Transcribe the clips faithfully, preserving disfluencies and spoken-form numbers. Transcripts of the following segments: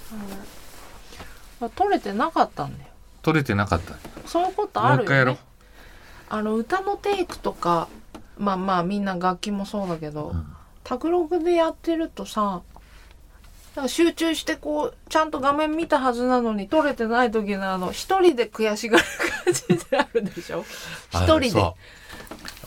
うん、取れてなかったんだよ。 取れてなかった。 そういうことあるよね。 もう一回やろう。 あの歌のテイクとかまあまあみんな楽器もそうだけど、うん、卓録でやってるとさ、なんか集中してこうちゃんと画面見たはずなのに撮れてない時のあの一人で悔しがる感じであるでしょ。一人で。そう。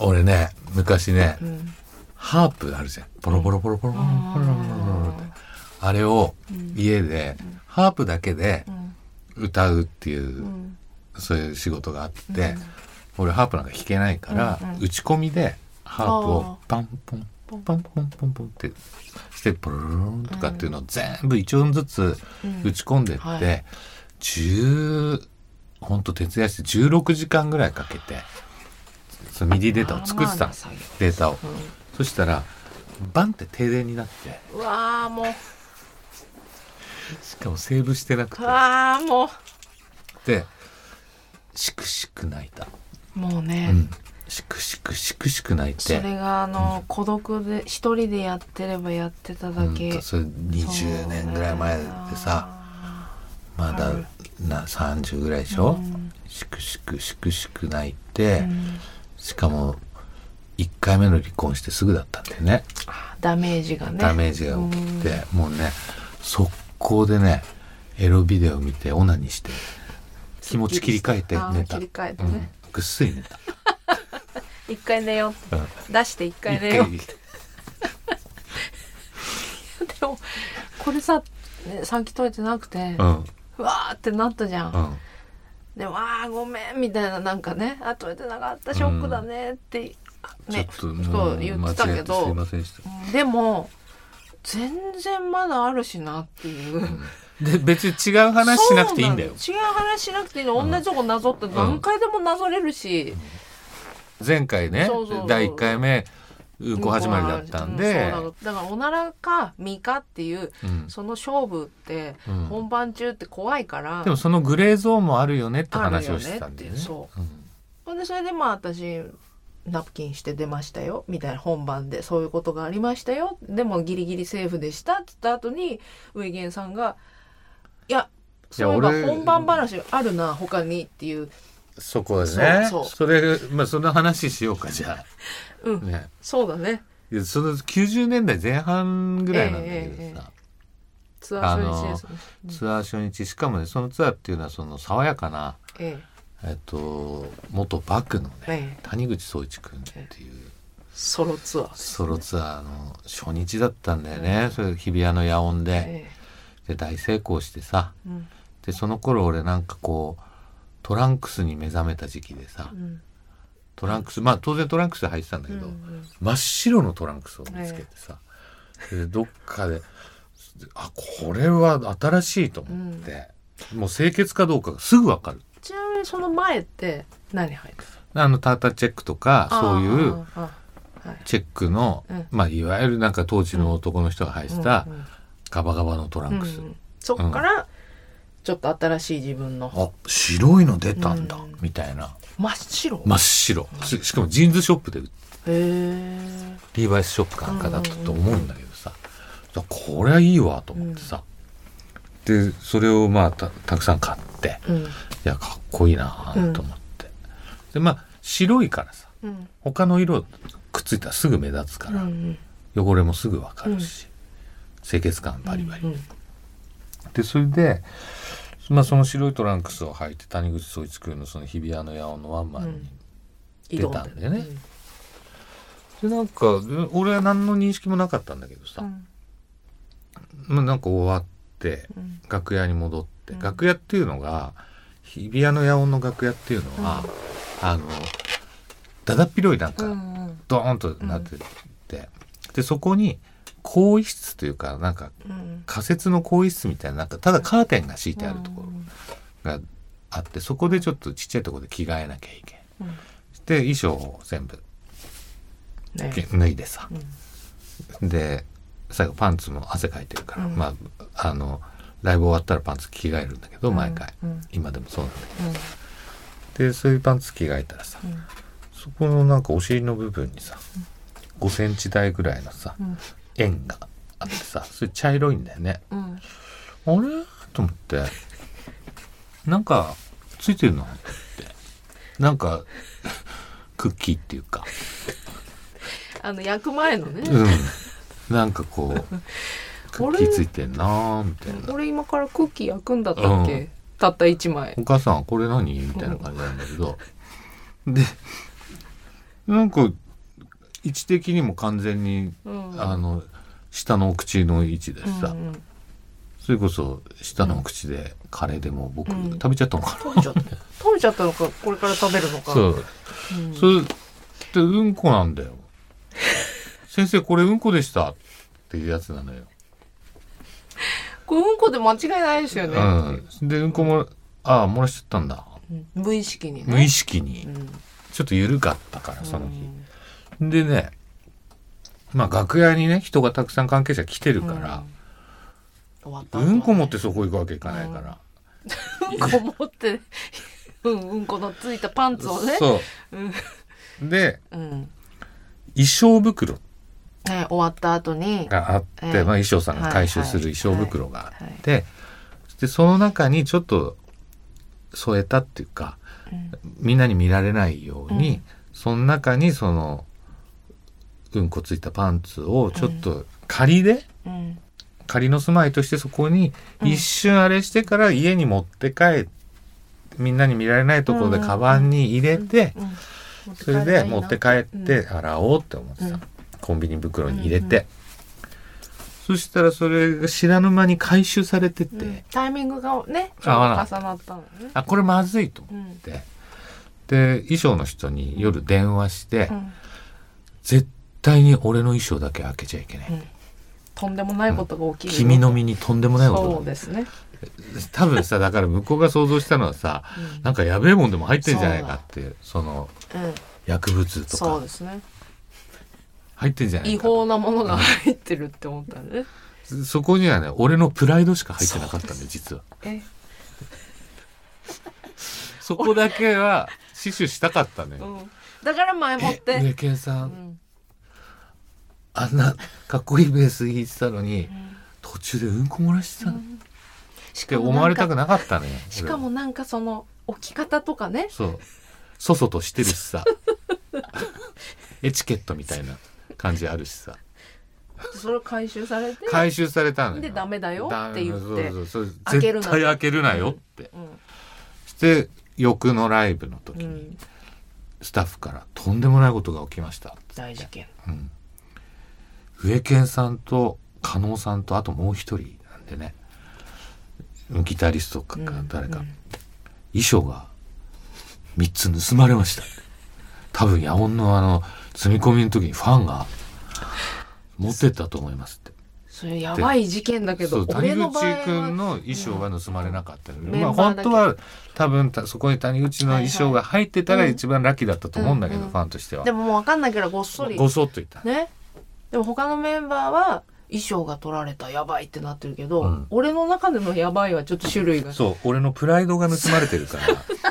俺ね昔ね、うん、ハープあるじゃん。ポロポロポロポロポロポロポロポロって、あれを家で、うん、ハープだけで歌うっていう、うん、そういう仕事があって、うん、俺ハープなんか弾けないから、うんうん、打ち込みでハープをパンポンポンポンポンポンポンってしてポロロロンとかっていうのを全部一音ずつ打ち込んでって、うんはい、じゅうほんと徹夜してじゅうろくじかんぐらいかけてそのミディデータを作ってたの、データを、うん、そしたらバンって停電になって、 うわーもうしかもセーブしてなくて、 うわーもうでしくしく泣いた。 もうね、 うん、しくしくしくしく泣いて、 それがあの、うん、孤独で一人でやってればやってただけ、 うん、それにじゅうねんぐらい前でさ、まだなさんじゅうぐらいでしょ、うん、しくしくしくしく泣いて、うん、しかもいっかいめの離婚してすぐだったんだよね。 ダメージがねダメージが起きて、うん、もうね速攻でねエロビデオ見てオナニーして気持ち切り替えて寝た。 切り替えてね、うん、 ぐっすり寝た。 一回寝よう、うん、出して一回寝よう。でもこれさ、ね、さっき取れてなくて、うん、うわーってなったじゃん、うん、でもあーごめんみたいな、なんかね、あ取れてなかったショックだねって、うん、ねちょっとそう言ってたけど、すいませんでした。でも全然まだあるしなっていう、うん、で別に違う話しなくていいんだよ。違う話しなくていいの、同じとこなぞって何回でもなぞれるし、 うん、前回ねそうそうそうだいいっかいめうんこ始まりだったんで、 うん、だからおならか身かっていう、うん、その勝負って本番中って怖いから、うん、 でもそのグレーゾーンもあるよねって話をしてたんで、ね、 そう、うん、でそれでまあ私ナプキンして出ましたよみたいな、本番でそういうことがありましたよ、でもギリギリセーフでしたって言った後に上源さんがいやそういえば本番話あるな他にっていう、 そこでね、そうそうそれ、まあ、その話しようかじゃあ、 うんね、そうだね。 いやそのきゅうじゅうねんだいぜん半ぐらいなんだけどさ、えーえー、 ツアー初日ですね、 うん、ツアー初日、しかもねそのツアーっていうのはその爽やかな、えーえっと、元バクのね、えー、谷口壮一君っていう、えー、 ソロツアー、ね、 ソロツアーの初日だったんだよね、うん、それ日比谷の野音で、えー、で大成功してさ、うん、でその頃俺なんかこうトランクスに目覚めた時期でさ、うん、トランクス、まあ当然トランクス履いてたんだけど、うんうん、真っ白のトランクスを見つけてさ、えー、でどっかであこれは新しいと思って、うん、もう清潔かどうかがすぐ分かる。 ちなみにその前って何履いてた？あのターターチェックとかそういうチェックの、はい、まあいわゆるなんか当時の男の人が履いてたガバガバのトランクス、うんうん、 そっから、うん、ちょっと新しい自分のあ白いの出たんだ、うん、みたいな。 真っ白真っ白、うん、し, しかもジーンズショップで売ってへリーバイスショップかなんかだったと思うんだけどさ、うんうん、これはいいわと思ってさ、うん、でそれをまあ た, たくさん買って、うん、いやかっこいいなと思って、うん、でまあ白いからさ、うん、他の色くっついたらすぐ目立つから、うんうん、汚れもすぐ分かるし、うん、清潔感バリバリ、うんうん、でそれでまあ、その白いトランクスを履いて谷口壮一君のその日比谷の野音のワンマンに出たんだよね、うん、でなんか俺は何の認識もなかったんだけどさ、うんまあ、なんか終わって、うん、楽屋に戻って、うん、楽屋っていうのが日比谷の野音の楽屋っていうのは、うん、あのだだっ広いなんかドーンとなってて、うん、でそこに更衣室というかなんか仮設の更衣室みたいな、なんかただカーテンが敷いてあるところがあって、そこでちょっとちっちゃいところで着替えなきゃいけん、うん、で衣装を全部脱いでさ、うん、で最後パンツも汗かいてるから、うん、まああのライブ終わったらパンツ着替えるんだけど毎回、うん、今でもそうなんだけど、うん、でそういうパンツ着替えたらさ、うん、そこのなんかお尻の部分にさ、うん、ごセンチ台ぐらいのさ、うん円があってさ、それ茶色いんだよね、うん、 あれと思ってなんかついてるのってなんかクッキーっていうかあの焼く前のね、 うん、なんかこうクッキーついてんなーみたいな。 俺今からクッキー焼くんだったっけ、うん、たったいちまい。 お母さんこれ何みたいな感じなんだけど、うん、でなんか位置的にも完全に、うん、あの下のお口の位置でさ、うんうん、それこそ下のお口でカレーでも僕、うん、食べちゃったのかな、 食べちゃった食べちゃったのかこれから食べるのか。 そう、うん、それってうんこなんだよ先生これうんこでしたっていうやつなのよ。 これうんこで間違いないですよね、 うん、でうんこもああ漏らしちゃったんだ、 うん、無意識にね無意識に、うん、ちょっと緩かったからその日、うん、でねまあ楽屋にね人がたくさん関係者来てるから、うん、うんこ持ってそこ行くわけいかないから、 うん、うんこ持ってうんうんこのついたパンツをねそう、うん、で、うん、衣装袋ね、終わった後にがあって、えーまあ、衣装さんが回収する衣装袋があって、はいはいはい、でその中にちょっと添えたっていうか、うん、みんなに見られないように、うん、その中にそのうんこついたパンツをちょっと仮で、うん、仮の住まいとしてそこに一瞬あれしてから家に持って帰って、うん、みんなに見られないところでカバンに入れて、うんうんうん、それで持って帰って洗おうって思ってた、うんコンビニ袋に入れて、うんうん、そしたらそれが知らぬ間に回収されてて、うん、 タイミングがねちょっと重なったのね。 あこれまずいと思って、うん、で衣装の人に夜電話して、うん、絶対に俺の衣装だけ開けちゃいけない、うん、 とんでもないことが起きる、 うん、君の身にとんでもないことがそうですね多分さだから向こうが想像したのはさ、うん、なんかやべえもんでも入ってんじゃないかっていうその、うん、薬物とかそうですね入ってんじゃないか違法なものが入ってるって思ったね、 うん、そこにはね俺のプライドしか入ってなかったんで実はえそこだけは死守したかったね、うん、 だから前もって上健さん、うん、あんなかっこいいベース弾いてたのに、うん、途中でうんこ漏らしてたの、うん、しかも思われたくなかったねしかもなんかその置き方とかねそうそそとしてるしさエチケットみたいな感じあるしさそれ回収されて回収されたのよでダメだよって言ってそうそうそう絶対開けるなよって、うんうん、して翌のライブの時に、うん、スタッフからとんでもないことが起きました大事件、 うん、上健さんと加納さんとあともう一人なんでねギタリストか誰か、うんうん、衣装がみっつ盗まれました多分野音のあの積み込みの時にファンが持ってったと思いますってそれやばい事件だけど谷口くんの衣装が盗まれなかったので、うんまあ、本当は多分そこに谷口の衣装が入ってたら一番ラッキーだったと思うんだけど、はいはい、ファンとしてはでももう分かんないからごっそりごそっといた、 ね、でも他のメンバーは衣装が取られたやばいってなってるけど、うん、俺の中でのやばいはちょっと種類がそう俺のプライドが盗まれてるから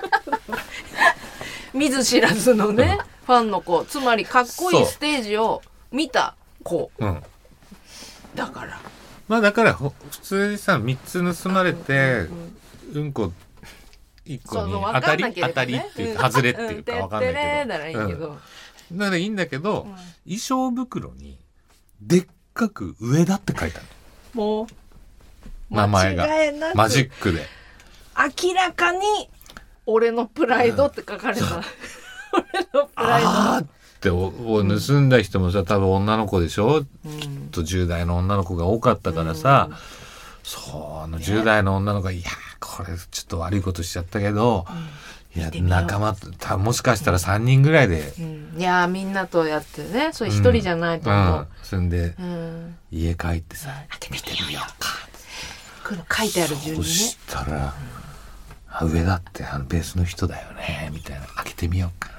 見ず知らずのね、うん、ファンの子つまりかっこいいステージを見た子、うん、だからまあだから普通にさみっつ盗まれて、うんうん、うんこいっこに当たり、ね、当たりっていうか外れっていうか分かんないけど、うん、 ならいいけど、 うん、だからいいんだけど、うん、衣装袋にでっかく上田って書いてあるもう名前がマジックで明らかに俺のプライドって書かれた、うん、俺のプライドあーっておお盗んだ人もさ多分女の子でしょ、うん、きっとじゅう代の女の子が多かったからさ、うん、そうあのじゅう代の女の子がいやこれちょっと悪いことしちゃったけど、うん、いや仲間たもしかしたらさんにんぐらいで、 うん、いやみんなとやってねそれ一人じゃないと思う、 うんうん、そんで、うん、家帰ってさ開けてみようかこの書いてある順にねそしたら、うん、上だってあのベースの人だよねみたいな開けてみようか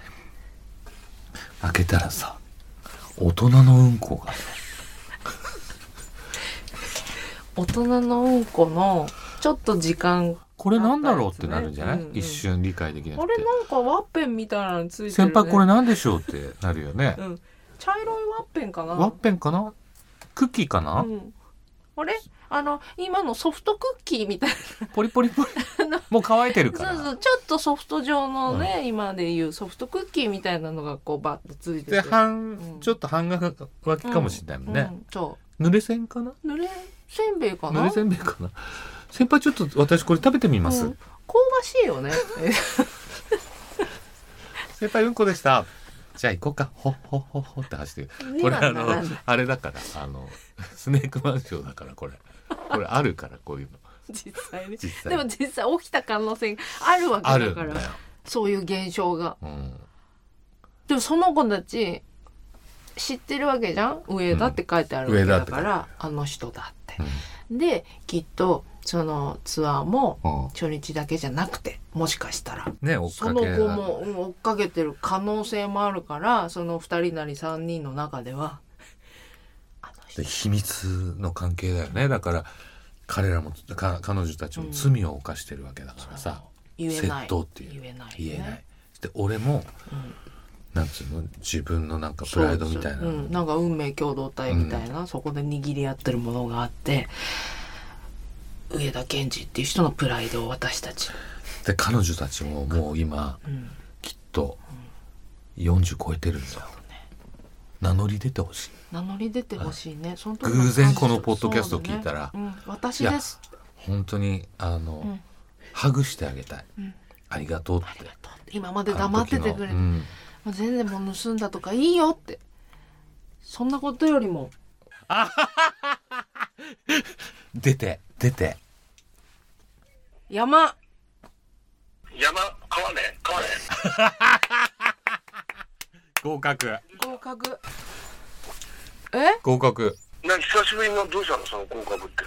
開けたらさ大人のうんこが大人のうんこのちょっと時間これなんだろうってなるんじゃない、うんうん、一瞬理解できなくてこれなんかワッペンみたいなのついてる、ね、 先輩これなんでしょうってなるよね、 うん、茶色いワッペンかなワッペンかなクッキーかな、 うん、あれあの今のソフトクッキーみたいなポリポリポリもう乾いてるからそうそうちょっとソフト状のね、うん、今でいうソフトクッキーみたいなのがこうバッてついててで半、うん、ちょっと半額脇かもしれないもんね、うんうん、そう濡れせんかな濡れせんべいかな濡れせんべいかな先輩ちょっと私これ食べてみます、うん、 香ばしいよね先輩うんこでしたじゃあ行こうかほっほっほっほって走ってるこれあのあれだからあのスネークマンションだからこれこれあるからこういうの実際ね実際でも実際起きた可能性があるわけだからそういう現象が、うん、でもその子たち知ってるわけじゃん上田って書いてあるわけだから、うん、あの人だって、うん、できっとそのツアーも初日だけじゃなくてもしかしたら、ね、追っかけその子も、うん、追っかけてる可能性もあるからそのふたりなりさんにんの中ではあの人で秘密の関係だよねだから彼らもか彼女たちも罪を犯してるわけだからさ、うん、言えない窃盗っていう言えない、ね、言えないで俺も、うん、なんつうの自分のなんかプライドみたいな、 うん、なんか運命共同体みたいな、うん、そこで握り合ってるものがあって上田健二っていう人のプライドを私たちで彼女たちももう今、うん、きっとよんじゅう超えてるんだよ、ね、名乗り出てほしい名乗り出てほしいねその偶然このポッドキャストを聞いたら、 ねうん、私です本当にあの、うん、ハグしてあげたい、うん、ありがとうって今まで黙っててくれて、うん、全然もう盗んだとかいいよってそんなことよりも出て出て山山川ね川ね合格合格え合格な久しぶりのどうしたのその合格って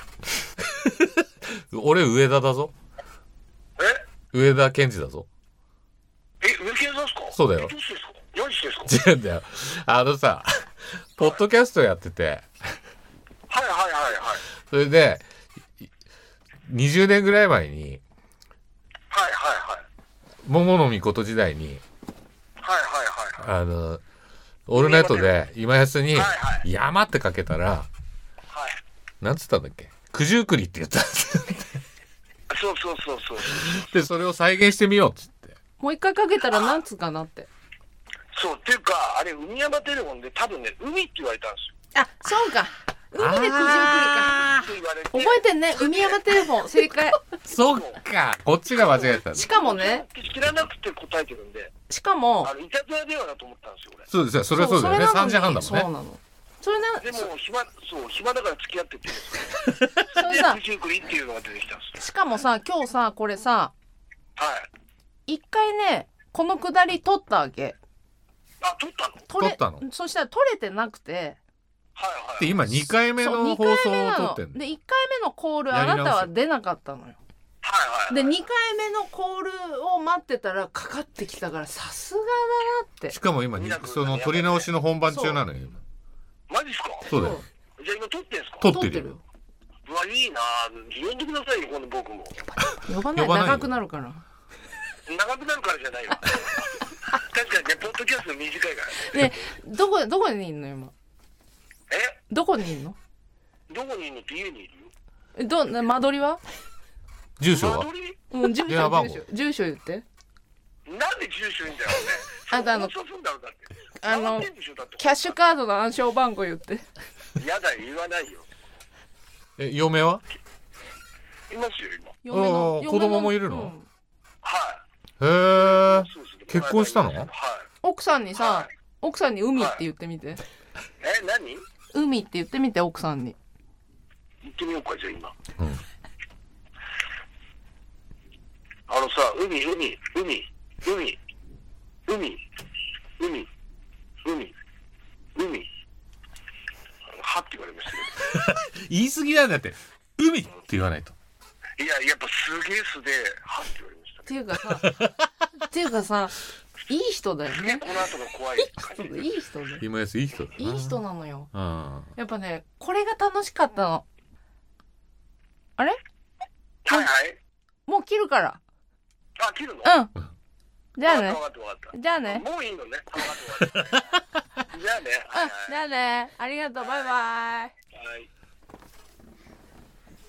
俺上田だぞえ上田健二だぞえ上健さんすかそうだよどうしてですか何してですか違うんだよあのさポッドキャストやっててはいはいはいはいそれでにじゅうねんぐらい前にはいはいはい桃の御事時代にはいはいはいあのオールナイトで今安に山ってかけたら、はい、なんつったんだっけ九十九里って言ったんですよそうそうそうそうでそれを再現してみようっつってもう一回かけたらなんつうかなってそうっていうかあれ海山テレフォンで多分ね海って言われたんですよあそうか海で九十九里か覚えてんね海山テレフォン正解そっかこっちが間違えたしかもね知らなくて答えてるんでしかもあのいたずら電話だと思ったんですよ俺そうですよそれはそうだよねさんじはんだもんねそうなのそれなでも暇そう暇だから付き合ってってそれさ九十九里っていうのが出てきたんですしかもさ今日さこれさはい一回ねこのくだり撮ったわけあ撮ったの撮ったのそしたら撮れてなくてはいはい、 で今にかいめの放送を撮ってんのでいっかいめのコールあなたは出なかったのよ、はいはい、 でにかいめのコールを待ってたらかかってきたからさすがだなってしかも今その撮り直しの本番中なのよマジっすかそうだよじゃあ今撮ってんすか撮ってるようわいいな呼んでくださいよ今度僕も呼ばない長くなるから長くなるからじゃないよ確かにねポッドキャスト短いからねでどこどこにいんの今えどこにいんのどこにいんのって家にいるよえど間取りは住所はうん住所住所住所言ってなんで住所言うんだよねあとあのあのキャッシュカードの暗証番号言ってやだよ言わないよえ嫁はいますよ今嫁の子供もいるの、うん、 はいへえ結婚したの、はい、 奥さんにさ、はい、奥さんに海って言ってみて、はい、 え何海って言ってみて奥さんに言ってみようかじゃあ今、 うん、 あのさ海海海海海海海海海はって言われましたけど言い過ぎなんだって海って言わないといややっぱすげえ素ではって言われましたっていうかさっていうかさいい人だよね。 この後の怖い感じ。 いい人で。 今やついい人だな。 いい人なのよ。 うん。 やっぱね、これが楽しかったの。あれ？ はいはい。 もう切るから。 あ、切るの？ うん。じゃあね。じゃあね。 もういいのね。じゃあね。 うん。じゃあね。ありがとう。バイバイ。 はい。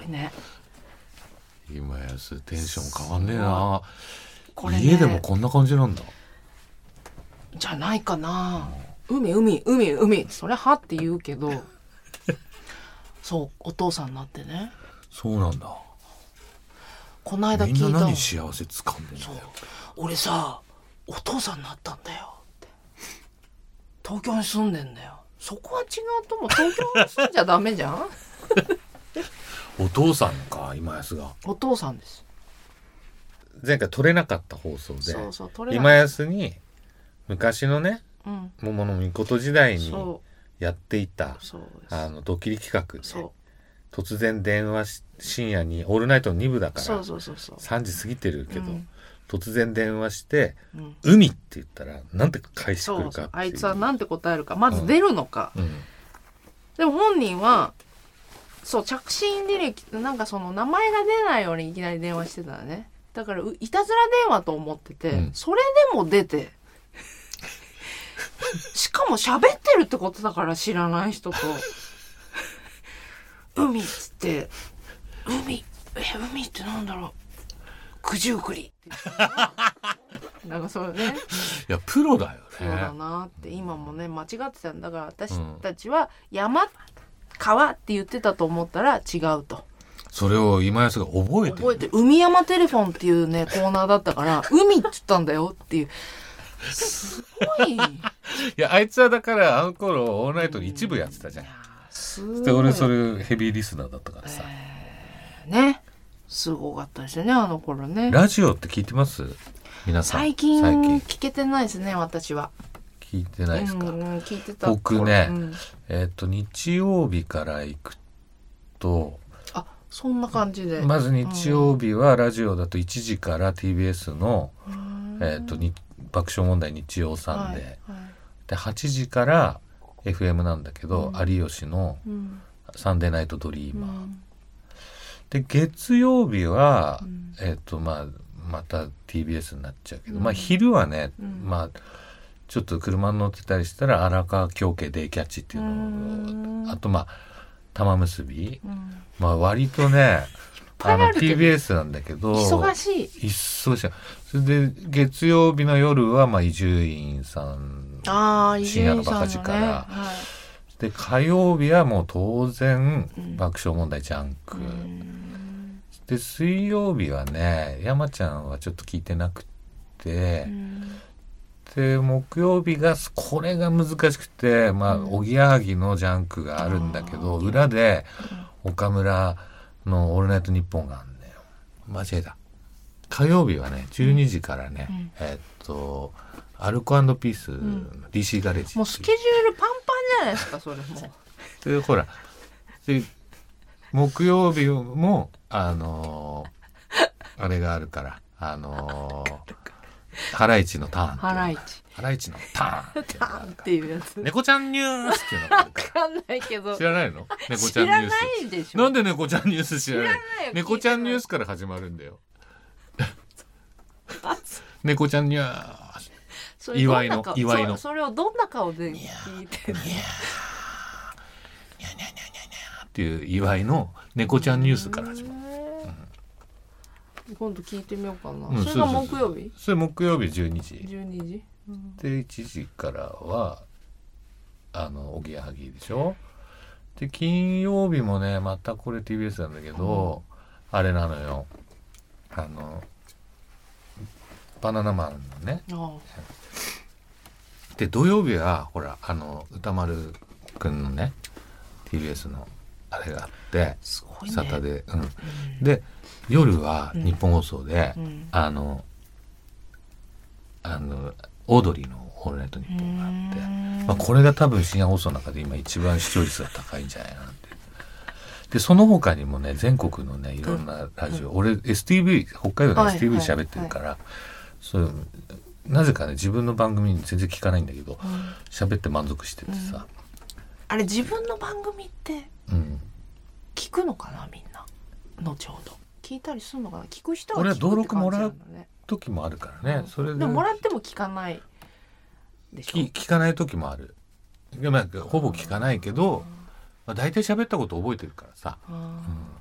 いね。 今やすテンション変わんねえな。これ、ね、家でもこんな感じなんだ。 じゃないかな。海海海海それはって言うけどそうお父さんになってね。 そうなんだ。 この間聞いた。 みんな何幸せつかんでんだよ。 俺さお父さんになったんだよって。東京に住んでんだよ。そこは違うと思う。東京に住んじゃダメじゃんお父さんか今安が。 お父さんです。 前回撮れなかった放送でそうそう撮れ今安に昔のね、 うん、 桃のみこと時代にやっていたあのドッキリ企画で突然電話し深夜にオールナイトのに部だからそうそうそうそうさんじ過ぎてるけど、うん、突然電話して、 うん、 海って言ったらなんて返してくるかっていう。 そうそうあいつはなんて答えるかまず出るのか、 うんうん、 でも本人はそう着信履歴なんかその名前が出ないようにいきなり電話してたらね。だからいたずら電話と思ってて、うん、それでも出てしかも喋ってるってことだから知らない人と海っつって海え海ってなんだろう九十九里ってなんかそうねいやプロだよね。 プロだなって今もね間違ってたんだから私たちは山、川って言ってたと思ったら違うと。 それを今安が覚えてる。 覚えてる。海山テレフォンっていうねコーナーだったから海って言ったんだよっていうすごい。いやあいつはだからあの頃オールナイトに一部やってたじゃん。すごい。で俺それヘビーリスナーだったからさ、 えー、ねすごかったですよねあの頃ね。 ラジオって聞いてます皆さん。 最近聞けてないですね私は。 聞いてないですか。 うんうん、聞いてた。 僕ね、うん、えっと日曜日から行くとあそんな感じでまず日曜日はラジオだといちじから ティービーエス の、うん、えっとに爆笑問題日曜さんで、はいはい、ではちじから エフエム なんだけど、うん、有吉のサンデーナイトドリーマー、うん、で月曜日は、うん、えっとまあまた ティービーエス になっちゃうけど、うん、まあ昼はね、うん、まあちょっと車に乗ってたりしたら荒川京家デイキャッチっていうのを、うん、あとまあ玉結び、うん、まあ割とねあの ティービーエス なんだけど忙しい忙しい。それで月曜日の夜はまあ伊集院さん深夜のバカ力、ねはい、で火曜日はもう当然、うん、爆笑問題ジャンク、うん、で水曜日はね山ちゃんはちょっと聞いてなくて、うん、で木曜日がこれが難しくてまあおぎやはぎのジャンクがあるんだけど、うん、裏で岡村のオールナイトニッポンがあるんだよ。間違えた。火曜日はねじゅうにじからね、うん、えー、っとアルコ&ピース、うん、ディーシー ガレージもうスケジュールパンパンじゃないですかそれもでほらで木曜日もあのー、あれがあるからあのー、ハライチのターンハライチハライチのターンターンっていうやつ猫ちゃんニュースっていうのがあるから分かんないけど知らないの猫ちゃんニュース知らないでしょ。 なんで猫ちゃんニュース知らない。 知らないよ。 猫ちゃんニュースから始まるんだよ猫ちゃんニュース祝いの祝いのそ, それをどんな顔で聞いてるの。 ニャーニャーニャーニャーニャーっていう祝いの猫ちゃんニュースから始まる、 うん、今度聞いてみようかな、うん、それが木曜日。 それ木曜日じゅうにじじゅうにじ、うん、 でいちじからはあのおぎやはぎでしょ。で金曜日もねまたこれ ティービーエス なんだけど、うん、あれなのよあのバナナマンのね。で土曜日はほらあの歌丸くんのね ティービーエス のあれがあってすごいねサタデー、うんうん、で夜は日本放送で、うん、あのあのオードリーのオールナイトニッポンがあって、まあ、これが多分深夜放送の中で今一番視聴率が高いんじゃないかなって。でその他にもね全国のねいろんなラジオ、うん、俺 エスティーブイ 北海道の エスティーブイ 喋ってるから、はいはいはい、そうなぜかね自分の番組に全然聞かないんだけど喋、うん、って満足しててさ、うん、 あれ自分の番組って聞くのかなみんな後ほど聞いたりするのかな。聞く人は聞くって感じなんだね。俺は登録もらう時もあるからね、うん、それででももらっても聞かないでしょ。 聞かない時もある。まあ、ほぼ聞かないけど、うんまあ、大体喋ったこと覚えてるからさ、うん、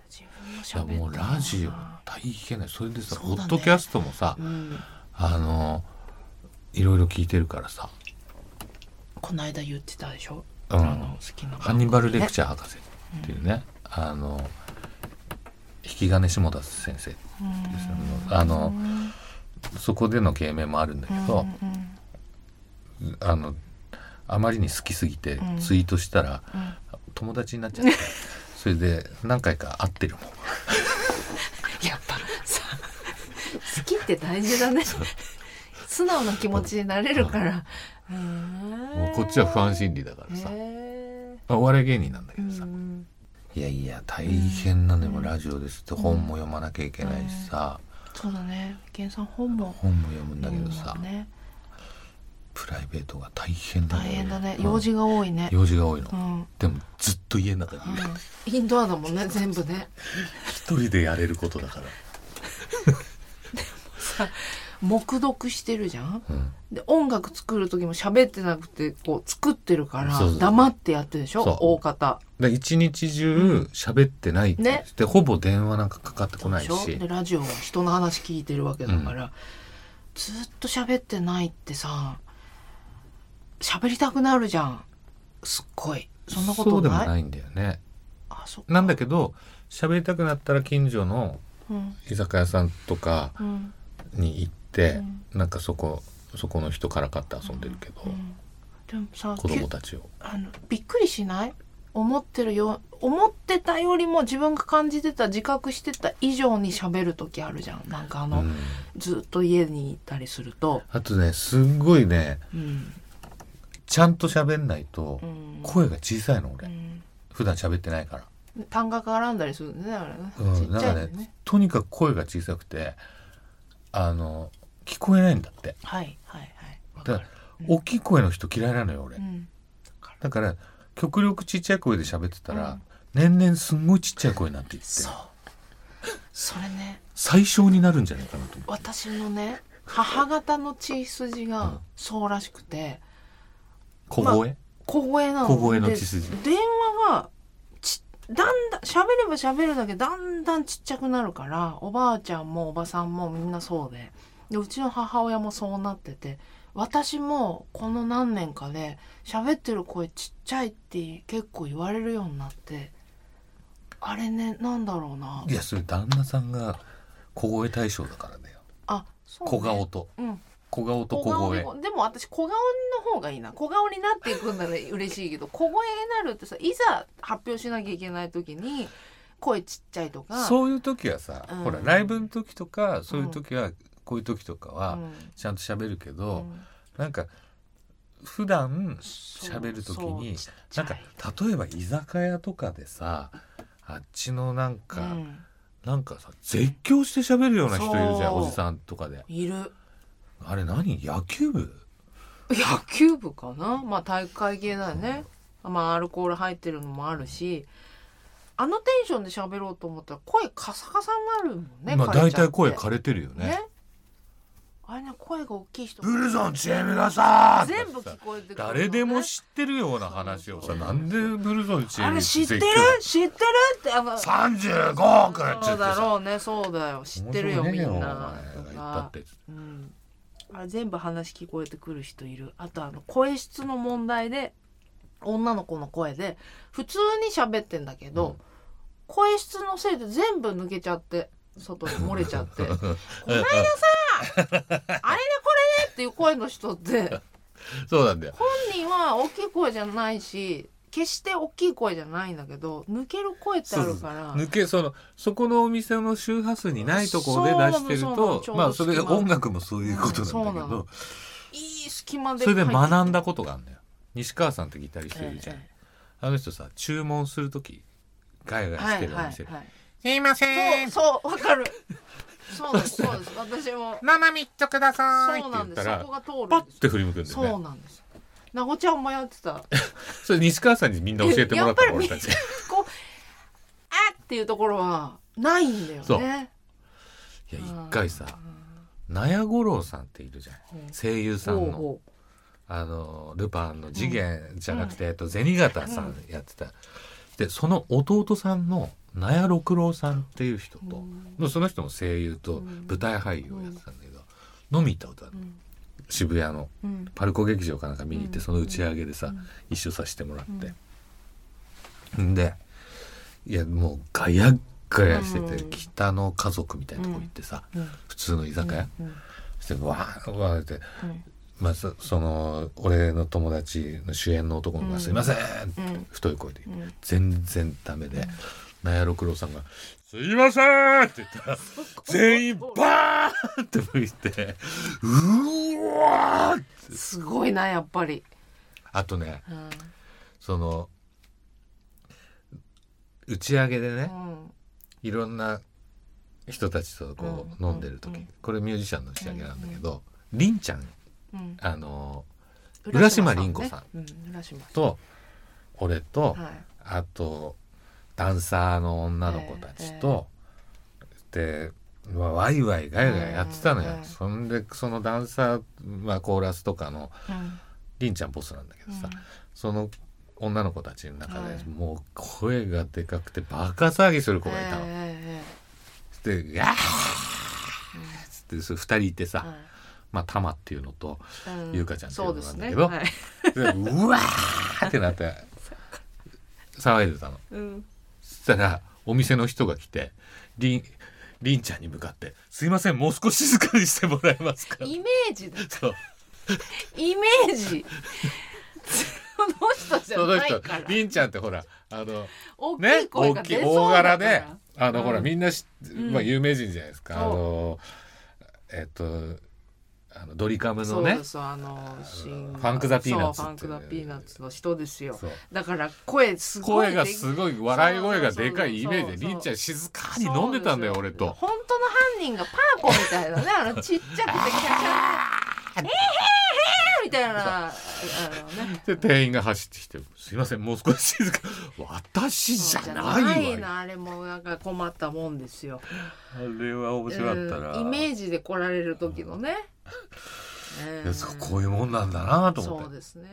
自分の喋ったもうラジオ大変だよ。それでさ、ポッドキャストもさ、うん、あのいろいろ聞いてるからさ、 この間言ってたでしょ、 うん、あの好きなハンニバルレクチャー博士っていうね、うん、あの引き金下田先生です、うん、あのそこでの芸名もあるんだけど、うんうん、あのあまりに好きすぎてツイートしたら、うん、友達になっちゃってそれで何回か会ってるもんやっぱさ好きって大事だね素直な気持ちになれるからもうこっちは不安心理だからさ、まあ、お笑い芸人なんだけどさ、いやいや大変なんだよ、うん、ラジオですって本も読まなきゃいけないしさ、 うん、そうだね、健さん本も本も読むんだけどさ、ね、プライベートが大変だね。 大変だね、用事が多いね、 用事が多いの、うん、でもずっと家の中にいる、 うん、インドアだもんね全部ね一人でやれることだからでもさ黙読してるじゃん、うん、で音楽作る時も喋ってなくてこう作ってるから黙ってやってるでしょ、大方で一日中喋ってないって、うんね、でほぼ電話なんかかかってこないし、 でラジオは人の話聞いてるわけだから、うん、ずっと喋ってないってさ喋りたくなるじゃん、すっごい。そんなことない？ そうでもないんだよね。あ、そっか。なんだけど喋りたくなったら近所の居酒屋さんとかに行って、うん、なんかそこそこの人からかって遊んでるけど、うんうん、でもさ子供たちをあのびっくりしない？思ってるよ思ってたよりも自分が感じてた自覚してた以上に喋る時あるじゃん。なんかあの、うん、ずっと家にいたりすると、 あとねすんごいね、うん、ちゃんと喋んないと声が小さいの俺、うん、普段喋ってないから単が絡んだりするんだねあれね、 うん、ちっちゃいね、なんかねとにかく声が小さくてあの聞こえないんだって。 はいはいはい。 だから、うん、大きい声の人嫌いなのよ俺、うん、だから極力ちっちゃい声で喋ってたら、うん、年々すんごいちっちゃい声になっていって、 そうそれね最小になるんじゃないかなと思って。 私のね母方の血筋がそうらしくて、 小声、まあ、 小声なの。 小声の血筋。 電話がちだんだん喋れば喋るだけだんだんちっちゃくなるから、おばあちゃんもおばさんもみんなそうで、でうちの母親もそうなってて、私もこの何年かで喋ってる声ちっちゃいって結構言われるようになって、あれねなんだろうな。 いやそれ旦那さんが小声対象だからだよ。 あ、そうね、 小顔と、うん、小顔と小声。 でも私小顔の方がいいな。小顔になっていくんだら嬉しいけど小声になるってさ、いざ発表しなきゃいけない時に声ちっちゃいとか、 そういう時はさ、うん、ほらライブの時とかそういう時は、うん、こういう時とかはちゃんと喋るけど、うん、なんか普段喋る時になんか例えば居酒屋とかでさ、あっちのなんか、うん、なんかさ絶叫して喋るような人いるじゃん、おじさんとかでいる。 あれ何？野球部？ 野球部かな。まあ体育会系だよね、うん、まあアルコール入ってるのもあるし、あのテンションで喋ろうと思ったら声カサカサになるもんね。 まあ大体声枯れてるよね。ね、 あれね、声が大きい人ブルゾンチエムがさ全部聞こえてくる、ね、 誰でも知ってるような話をさ、なんでブルゾンチエムあれ知ってる知ってるってあのさんじゅうごおくってそうだろうね、そうだよ、知ってるよみんなとか、うん、あれ全部話聞こえてくる人いる。あとあの声質の問題で女の子の声で普通に喋ってんだけど、うん、声質のせいで全部抜けちゃって外に漏れちゃってこないださあれでこれでっていう声の人ってそうなんだよ。 本人は大きい声じゃないし決して大きい声じゃないんだけど抜ける声ってあるから、 抜けそのそこのお店の周波数にないところで出してると、まあそれ音楽もそういうことなんだけど、うん、 いい隙間でそれで学んだことがあるんだよ。西川さんってギタリストいるじゃん、ええ、あの人さ注文するときガヤガヤしてるお店で、はいはいはい、すいません、そうそうわかるそうですそうです私も生ミットくださいって言ったらそこが通るんです。 パッて振り向くんだよね。 そうなんです。なごちゃんもやってたそれ西川さんにみんな教えてもらった俺たちこうあっていうところはないんだよね。そういや一回さ納屋五郎さんっているじゃん、声優さんのほうほうあのルパンの次元じゃなくて、うん、えっと銭形さんやってた、うん、でその弟さんの納屋六郎さんっていう人と、うん、その人も声優と舞台俳優をやってたんだけど、うん、飲み行ったことある、うん、渋谷のパルコ劇場かなんか見に行って、その打ち上げでさ、うん、一緒させてもらって、うん、でいやもうガヤッガヤしてて、うん、北の家族みたいなとこ行ってさ、うん、普通の居酒屋、うん、そしてわーわーって、うんまあ、そ, その俺の友達の主演の男の子が、うん、すいませんって、うん、太い声で、うん、全然ダメで、うん、納屋六郎さんがすいませんって言ったら全員バーンって吹いてうわーってすごいなやっぱり。 あとね、うん、その打ち上げでね、うん、いろんな人たちとこう、うん、飲んでる時、うん、これミュージシャンの打ち上げなんだけど、うん、りんちゃん、うん、あの浦島凛子さん、ねうん、と俺と、はい、あとダンサーの女の子たちと、えー、でワイワイガヤガヤやってたのよ、えー、そんでそのダンサー、まあ、コーラスとかの、うん、りんちゃんボスなんだけどさ、うん、その女の子たちの中で、はい、もう声がでかくてバカ騒ぎする子がいたの、えー、で「やー!」ってそれふたりいてさ、はいまあ、タマっていうのと、うん、ゆうかちゃんっていうのなんだけど、う,、ねはい、でうわーってなって騒いでたの、うん、そしたらお店の人が来てりん、りんちゃんに向かってすいませんもう少し静かにしてもらえますか。 イメージだそうイメージその人じゃないから。 りんちゃんってほらあの大きい声が出そうだから、ね、大柄であの、うん、ほらみんなし、まあ、有名人じゃないですか、うん、あのえっとあのドリカムのねそうそうあのシンファンクザピーナッツファンクザピーナッツの人ですよ。だから声すごい声がすごい笑い声がでかいイメージでりんちゃん静かに飲んでたんだよ俺と。 本当の犯人がパーコみたいなねあのちっちゃくてキャキャえーへーへーみたいなあの、ね、 で店員が走ってきてすいませんもう少し静か私じゃないわないなあれもなんか困ったもんですよ。 あれは面白かったな、 うん、イメージで来られる時のね、 えー、そうこういうもんなんだなと思って。 そうですね。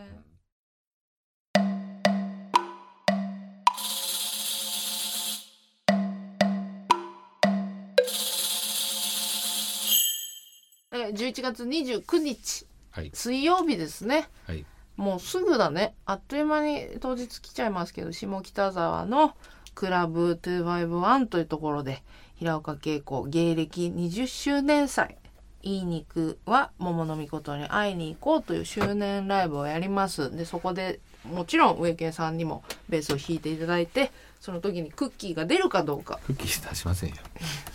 じゅういちがつにじゅうくにち、はい、水曜日ですね、はい、もうすぐだねあっという間に当日来ちゃいますけど下北沢のクラブにひゃくごじゅういちというところで平岡恵子芸歴にじゅっしゅうねん祭いい肉は桃の御事に会いに行こうという周年ライブをやります。でそこでもちろん植木さんにもベースを弾いていただいてその時にクッキーが出るかどうか。 クッキー出しませんよ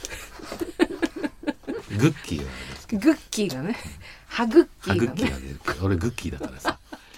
グッキーはですけどグッキーがね歯グッキーがね歯グッキーが出る俺グッキーだからさ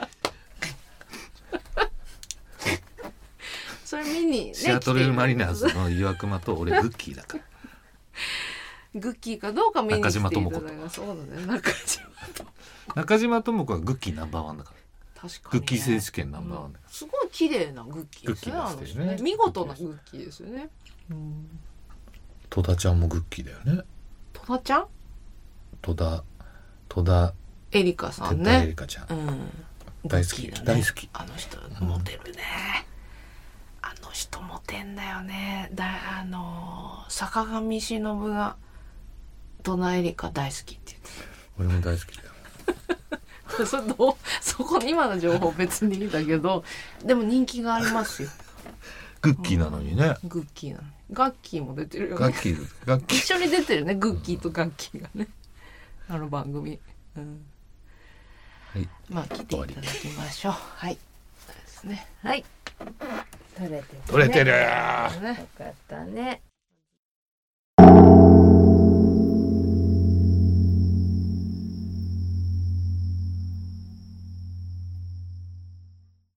それ見に、ね、 シアトルマリナーズの岩隈と俺グッキーだからグッキーかどうか見に来ていただいた。そうだね中島と中島智子はグッキーナンバーワンだから確かに、ね、 グッキー選手権ナンバーワンだから、 うん、すごい綺麗なグッキーですね。あの人ね見事なグッキーですよね。 戸田ちゃんもグッキーだよね。 戸田ちゃん戸田戸田エリカさんね。 エリカちゃん、うん、大好き、ね、大好きあの人モテるね、うん、あの人モテんだよね。だあの坂上忍が戸田エリカ大好きって言って俺も大好きだよそ, どうそこに今の情報別にいいんだけどでも人気がありますよグッキーなのにね、 うん、グッキーなのにガッキーも出てるよね。 ガッキーガッキー一緒に出てるねグッキーとガッキーがねあの番組、うんはい、まあ来ていただきましょう。はいそうですねはい取れてる、ね、取れてるよかったね。